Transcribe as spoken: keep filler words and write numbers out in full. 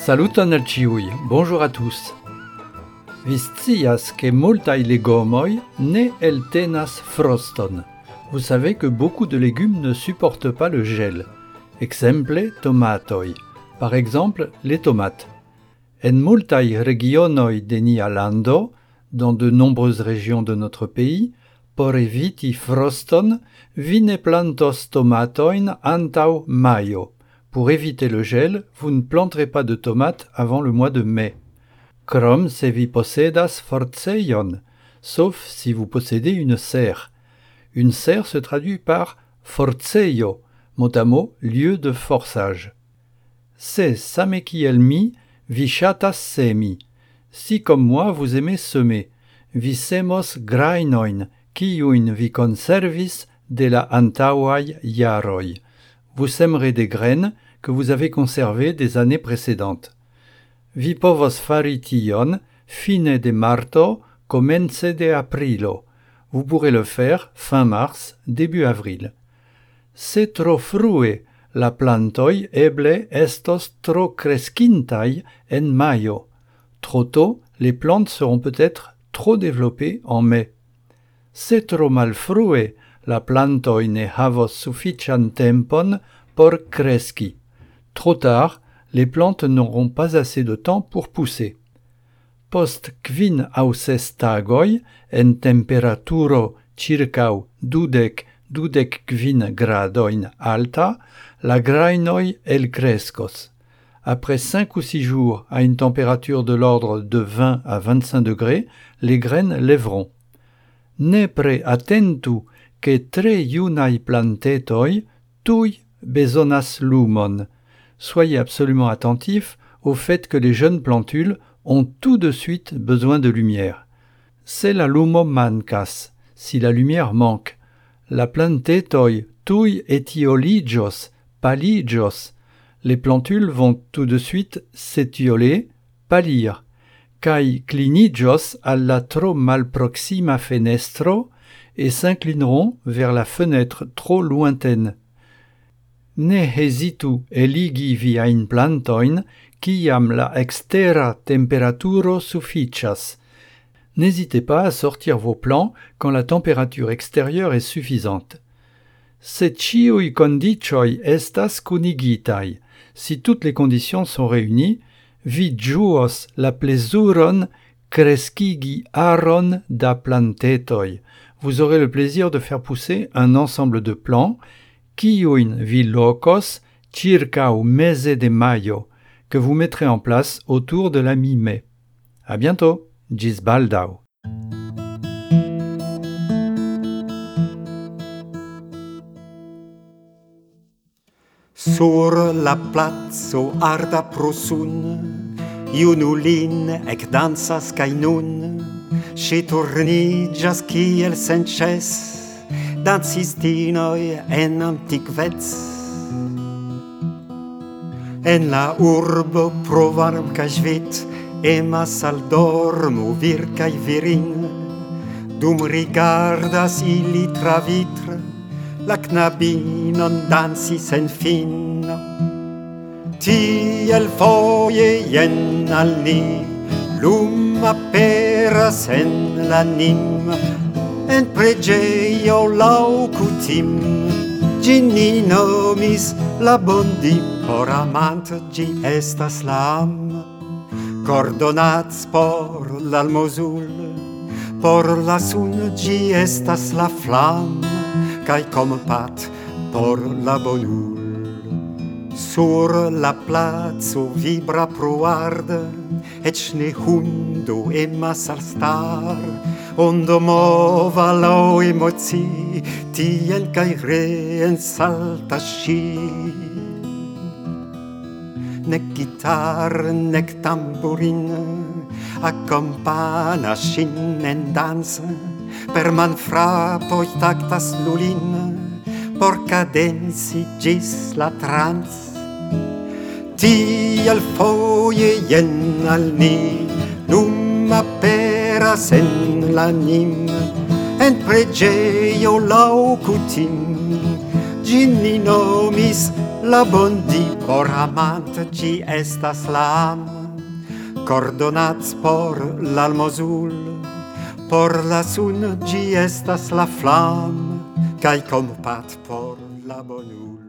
Saluton al ĉiuj, bonjour à tous. Vi scias ke multaj legomoj ne eltenas froston. Vous savez que beaucoup de légumes ne supportent pas le gel. Exemple tomatoj. Par exemple, les tomates. En multaj regionoj de nia lando, dans de nombreuses régions de notre pays, por eviti froston, vi ne plantos tomatojn antaŭ majo. Pour éviter le gel, vous ne planterez pas de tomates avant le mois de mai. Krom se vi posedas forcejon, sauf si vous possédez une serre. Une serre se traduit par forcejo, mot à mot, lieu de forçage. Se same kiel mi, vi ŝatas semi. Si comme moi vous aimez semer, vi semos grajnojn, kiujn vi konservis de la antaŭaj jaroj. Vous sèmerez des graines que vous avez conservées des années précédentes. Vi povos fari tion fine de marto, komence de aprilo. Vous pourrez le faire fin mars, début avril. Se tro frue, la plantoj eble estos tro kreskintaj en majo. Trop tôt, les plantes seront peut-être trop développées en mai. Se tro malfrue, la plantoj ne havos sufiĉan tempon por kreski. Trop tard, les plantes n'auront pas assez de temps pour pousser. Post kvin aŭ ses tagoj, en temperaturo ĉirkaŭ dudek dudek kvin gradojn alta, la grajnoj elkreskos. Après cinq ou six jours à une température de l'ordre de vingt à vingt-cinq degrés, les graines lèveront. Nepre atentu ke tre junaj plantetoj tuj bezonas lumon. Soyez absolument attentifs au fait que les jeunes plantules ont tout de suite besoin de lumière. Se la lumo mankas, si la lumière manque. La plantetoj tuj etioliĝos, paliĝos. Les plantules vont tout de suite s'étioler, pâlir. Kaj kliniĝos al la tro malproksima fenestro et s'inclineront vers la fenêtre trop lointaine. Ne hezitu eligi viajn plantojn, kiam la ekstera temperaturo sufiĉas. N'hésitez pas à sortir vos plants quand la température extérieure est suffisante. Se ĉiuj kondiĉoj estas kunigitaj, si toutes les conditions sont réunies, vi ĝuos la plezuron kreskigi aron da plantetoj. Vous aurez le plaisir de faire pousser un ensemble de plants, kiujn vi lokos ĉirkaŭ meze de majo, que vous mettrez en place autour de la mi-mai. À bientôt, ĝis baldaŭ. Sur la placo arda pro sun, junulin ekdancas kaj nun, ŝi turniĝas kiel senĉese, dancistinoj en antikvec. En la urbo pro varm kaj ĵvit emas al dormo vir kaj virin, dum rigardas ili tra vitre la knabinon danci sen fino. Tiel foje jen al ni lum aperas en la nim, en preĝejo laŭ kutim ĝin ni nomis la bondim, por amant ĝi estas la am. Cordonac por l'almozul, por la sun ĝi estas la flam, kaj kompat por la bonul. Sur la placo vibra pro arde, eĉ ne hundo emas al star, ondo mova laŭ emocii, tiel kaj reen saltas ŝi. Nek gitar, nek tamburin, akompanas ŝin en dans, per manfrapoj taktas lulin, por kadenci ĝis la trans. Tiel foje jen al ni lum aperas en la nim, en preĝejo laŭ kutim ĝin ni nomis La bondi por amant gi estas la am, cordonats por l'almozul, por la sun gi estas la flam, cae compat por la bonul.